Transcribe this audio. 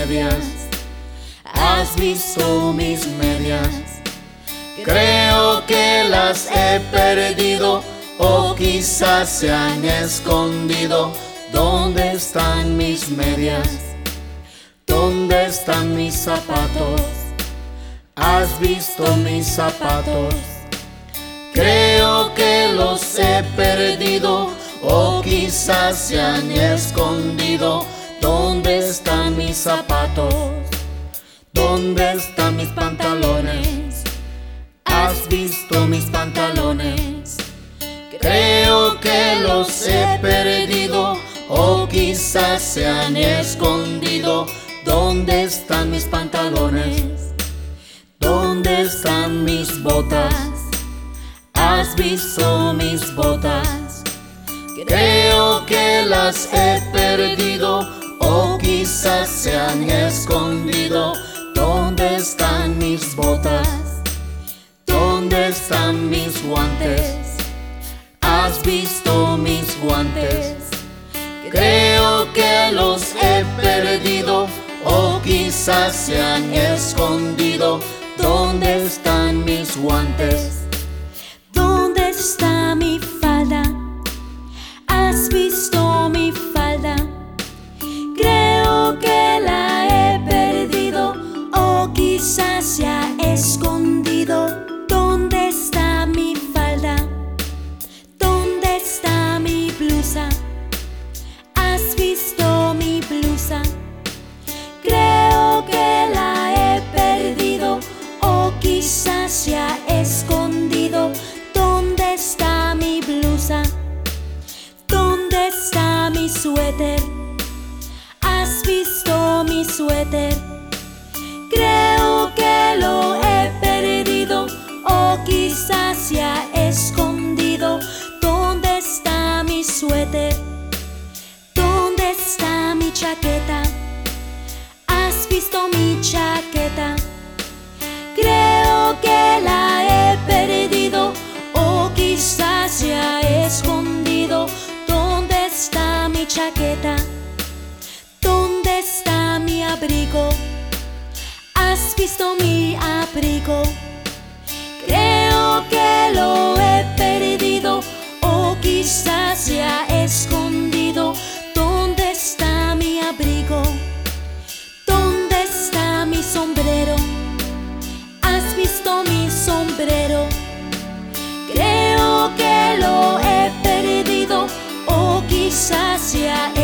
medias. Has visto mis medias. Creo que las he perdido o quizás se han escondido. ¿Dónde están mis medias? ¿Dónde están mis zapatos? ¿Has visto mis zapatos? Creo que los he perdido o quizás se han escondido. ¿Dónde están mis zapatos? ¿Dónde están mis pantalones? ¿Has visto mis pantalones? Creo que los he perdido o quizás se han escondido. ¿Dónde están mis pantalones? ¿Dónde están mis botas? ¿Has visto mis botas? Creo que las he perdido o quizás se han escondido. ¿Dónde están mis botas? ¿Dónde están mis guantes? ¿Has visto mis guantes? Creo que los he perdido o quizás se han escondido. ¿Dónde están mis guantes? ¿Dónde está mi falda? ¿Has visto mi falda? Creo que la he perdido o quizás se ha escondido. ¿Dónde está mi falda? ¿Dónde está mi blusa? ¿Has visto mi blusa? Creo que la he perdido o quizás se ha escondido. ¿Dónde está mi blusa? ¿Dónde está mi suéter? ¿Has visto mi suéter? Creo que lo he perdido o quizás se ha escondido. ¿Dónde está mi suéter? ¿Dónde está mi chaqueta? ¿Has visto mi chaqueta? Creo que la he perdido o quizás se ha escondido. ¿Dónde está mi chaqueta? ¿Dónde está mi abrigo? ¿Has visto mi abrigo? Creo que lo he perdido o quizás se ha escondido. ¿Dónde está mi abrigo? ¿Dónde está mi sombrero? ¿Has visto mi sombrero? Creo que lo he perdido o quizás se ha